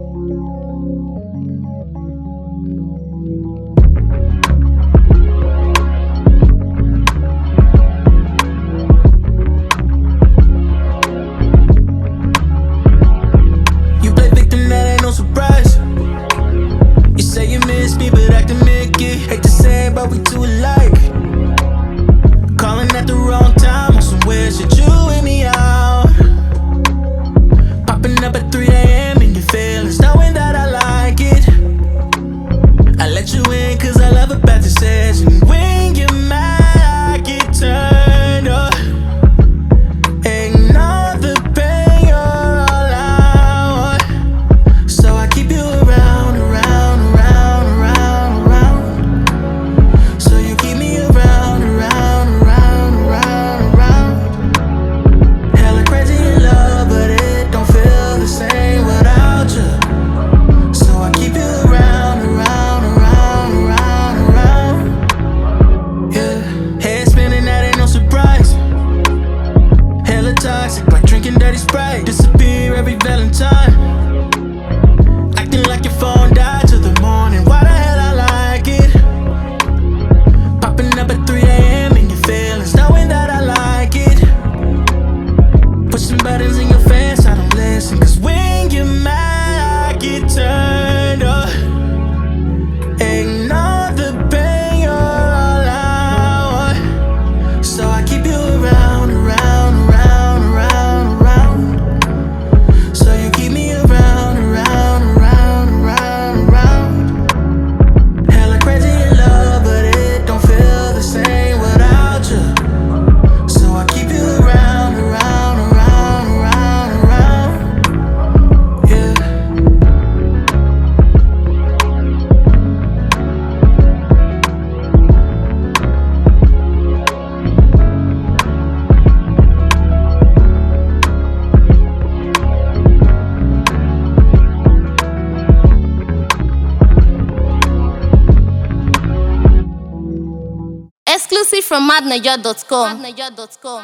Surprise. You say you miss me, but acting Mickey. Hate to say it, but we too alike. Calling at the wrong time on some weird shit, you and me out. Popping up at 3 a.m. in your feelings, knowing that I like it. I let you in cause I love a bad decision. When you're mad, I get turned up. Ignore the pain, you're all I want. So I keep you around, around, around, around, around. So you keep me around, around, around, around, around. Hella crazy in love, but it don't feel the same without you. So I keep you around, around, around, around, around. Yeah, head spinning, that ain't no surprise. Hella toxic, like drinking dirty Sprite. Disappear every Valentine. Acting like your phone died till the morning. Why the hell I like it? Popping up at 3 a.m. in your feelings, knowing that I like it. Pushing buttons in your face, I don't listen. Cause when you're mad, I get turned up. Ignore the pain, you're all I want. So I keep you around, around, around, around, around. So you keep me around, around, around, around, around. Hella crazy in love, but it don't feel the same without you. So I keep you around, around, around, around, around. Yeah. Exclusive from madnaja.com.